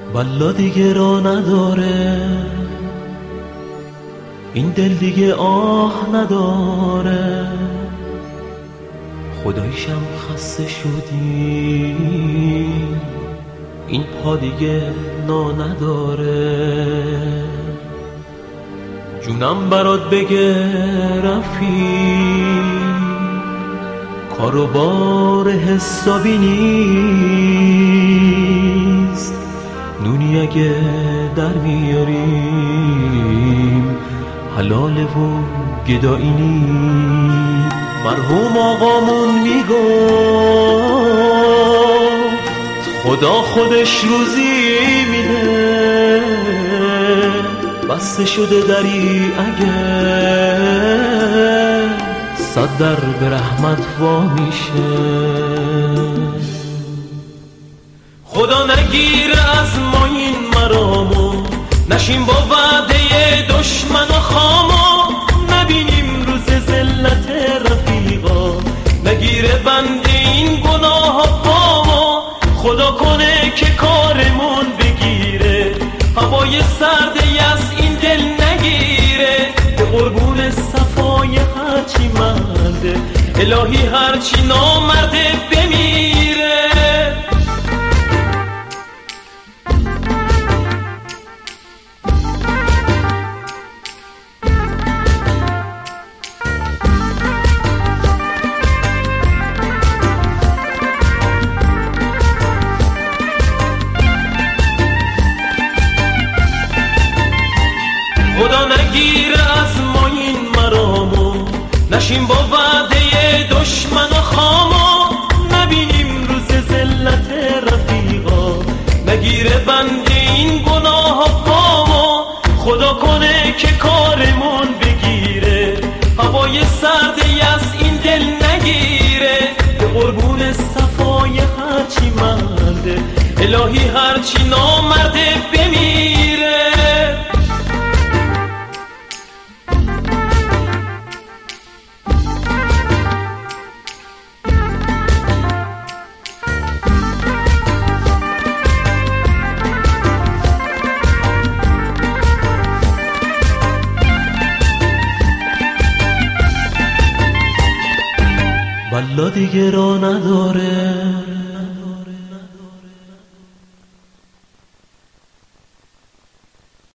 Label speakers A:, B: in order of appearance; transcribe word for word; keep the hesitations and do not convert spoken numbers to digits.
A: والا دیگه را نداره، این دل دیگه آه نداره، خدایشم خسته شدی، این پا دیگه نا نداره. جونم برات بگه رفیق، کار و بار حسابی نیست، نونی اگه در میاریم حلاله و گدایی نیست. مرحوم آقامون میگفت خدا خودش روزی میده، بسته شده دری اگه صد در به رحمت وا میشه. خدا نگیره از ما این مرامو، نشیم با وعده دشمن و خامو، نبینیم روز ذلت رفیقا، نگیره بنده این گناه پامو. خدا کنه که کارمون بگیره، هوای سردی از این دل نگیره، به قربون صفای هرچی مرده، الهی هرچی نامرده بمیره. خدا نگیره از ما این مرامو، نشیم با وعده دشمن و خامو، نبینیم روز ذلت رفیقا، نگیره بنده این گناه پامو. خدا کنه که کارمون بگیره، هوای سردی از این دل نگیره، به قربون صفای هرچی مرده، الهی هرچی نامرده بمیره. والا دیگه را نداره،